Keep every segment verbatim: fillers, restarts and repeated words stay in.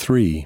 Three.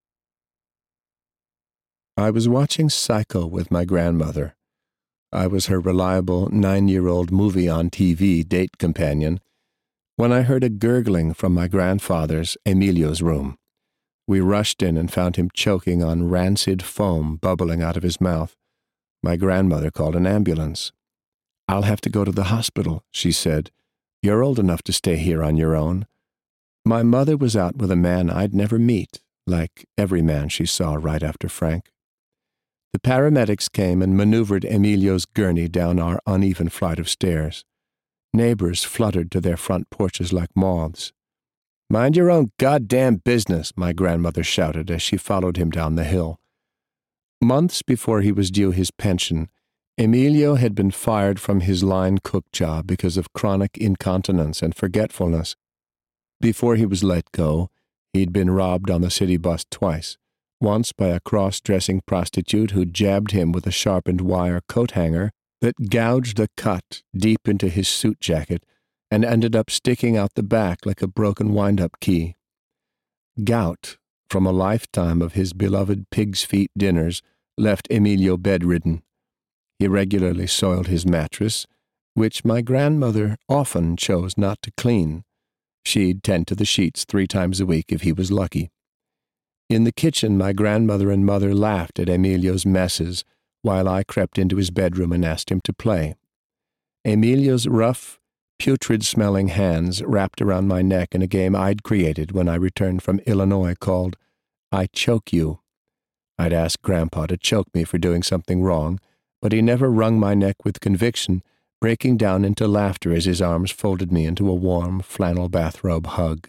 I was watching Psycho with my grandmother. I was her reliable nine-year-old movie-on-T V date companion when I heard a gurgling from my grandfather's, Emilio's room. We rushed in and found him choking on rancid foam bubbling out of his mouth. My grandmother called an ambulance. "I'll have to go to the hospital," she said. "You're old enough to stay here on your own." My mother was out with a man I'd never meet, like every man she saw right after Frank. The paramedics came and maneuvered Emilio's gurney down our uneven flight of stairs. Neighbors fluttered to their front porches like moths. "Mind your own goddamn business," my grandmother shouted as she followed him down the hill. Months before he was due his pension, Emilio had been fired from his line cook job because of chronic incontinence and forgetfulness. Before he was let go, he'd been robbed on the city bus twice, once by a cross-dressing prostitute who jabbed him with a sharpened wire coat hanger that gouged a cut deep into his suit jacket and ended up sticking out the back like a broken wind-up key. Gout, from a lifetime of his beloved pig's feet dinners, left Emilio bedridden. He regularly soiled his mattress, which my grandmother often chose not to clean. She'd tend to the sheets three times a week if he was lucky. In the kitchen, my grandmother and mother laughed at Emilio's messes while I crept into his bedroom and asked him to play. Emilio's rough, putrid-smelling hands wrapped around my neck in a game I'd created when I returned from Illinois called I Choke You. I'd ask Grandpa to choke me for doing something wrong, but he never wrung my neck with conviction, breaking down into laughter as his arms folded me into a warm flannel bathrobe hug.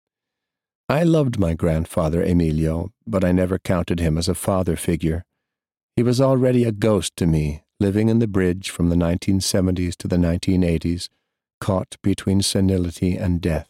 I loved my grandfather Emilio, but I never counted him as a father figure. He was already a ghost to me, living in the bridge from the nineteen seventies to the nineteen eighties, caught between senility and death.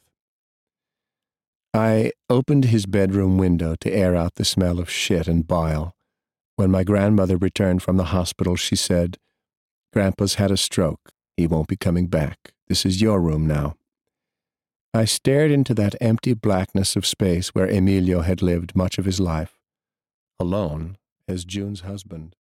I opened his bedroom window to air out the smell of shit and bile. When my grandmother returned from the hospital, she said, "Grandpa's had a stroke. He won't be coming back. This is your room now." I stared into that empty blackness of space where Emilio had lived much of his life, alone as June's husband.